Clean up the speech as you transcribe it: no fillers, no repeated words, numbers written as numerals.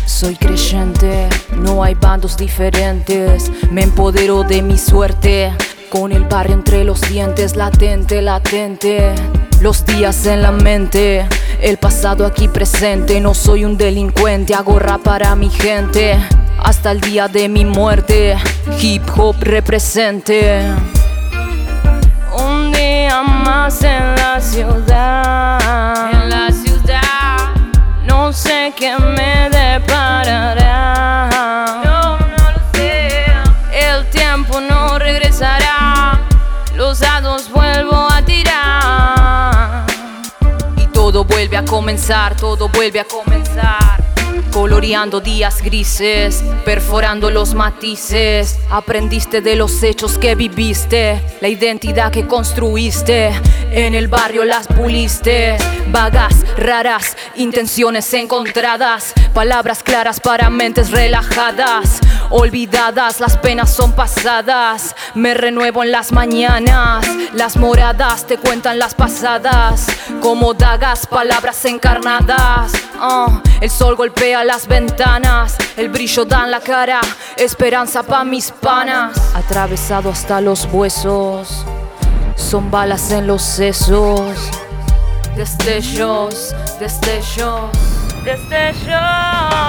Soy creyente, no hay bandos diferentes. Me empodero de mi suerte, con el barrio entre los dientes. Latente, latente, los días en la mente, el pasado aquí presente. No soy un delincuente, hago rap para mi gente, hasta el día de mi muerte. Hip hop represente. Un día más en la ciudad, no sé qué me deparará. No lo sé. El tiempo no regresará, los dados vuelvo a tirar. Y todo vuelve a comenzar, todo vuelve a comenzar. Coloreando días grises, perforando los matices. Aprendiste de los hechos que viviste, la identidad que construiste. En el barrio las puliste. Vagas, raras, intenciones encontradas, palabras claras para mentes relajadas. Olvidadas, las penas son pasadas. Me renuevo en las mañanas, las moradas te cuentan las pasadas. Como dagas, palabras encarnadas. El sol golpea las ventanas, el brillo da en la cara, esperanza pa' mis panas. Atravesado hasta los huesos, son balas en los sesos. Destellos, destellos, Destellos.